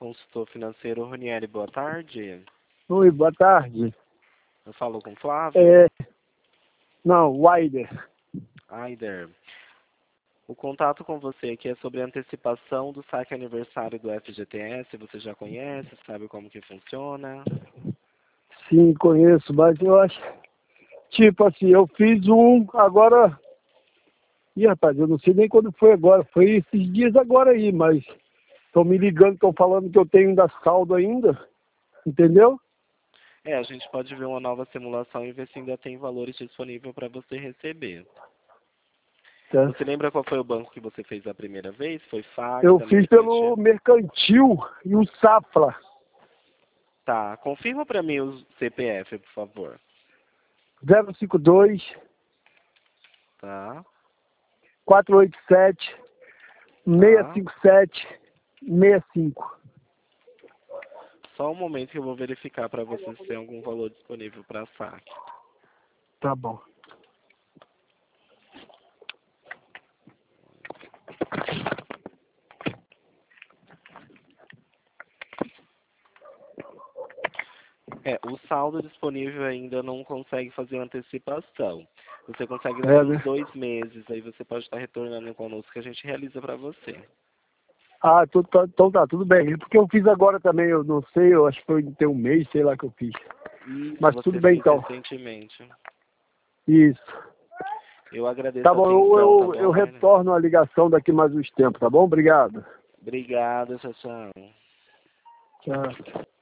consultor financeiro Ronieri, boa tarde. Oi, boa tarde. Eu falo com o Flávio? Não, Waider. Aider. O contato com você aqui é sobre a antecipação do saque aniversário do FGTS. Você já conhece, sabe como que funciona? Sim, conheço, mas eu acho... Tipo assim, eu fiz agora... Ih, rapaz, eu não sei nem quando foi agora. Foi esses dias agora aí, mas... Estão me ligando, estão falando que eu tenho ainda saldo ainda. Entendeu? A gente pode ver uma nova simulação e ver se ainda tem valores disponíveis para você receber. Tá. Você lembra qual foi o banco que você fez a primeira vez? Foi FAC? Eu também fiz pelo Mercantil e o Safra. Tá, confirma para mim o CPF, por favor. 052 Tá. 487 Tá. 657 65. Só um momento que eu vou verificar para você se tem algum valor disponível para saque. Tá bom. O saldo disponível ainda não consegue fazer antecipação. Você consegue daqui uns 2 meses, aí você pode estar retornando conosco que a gente realiza para você. Ah, então tá, tudo bem. Porque eu fiz agora também, eu não sei, eu acho que foi tem um mês, sei lá que eu fiz. Isso, mas você tudo bem fez então. recentemente. Isso. Eu agradeço Tá a bom, atenção, tá eu bom, Aina? retorno a ligação daqui mais uns tempos, tá bom? Obrigado. Obrigado, tchau, tchau. Tchau.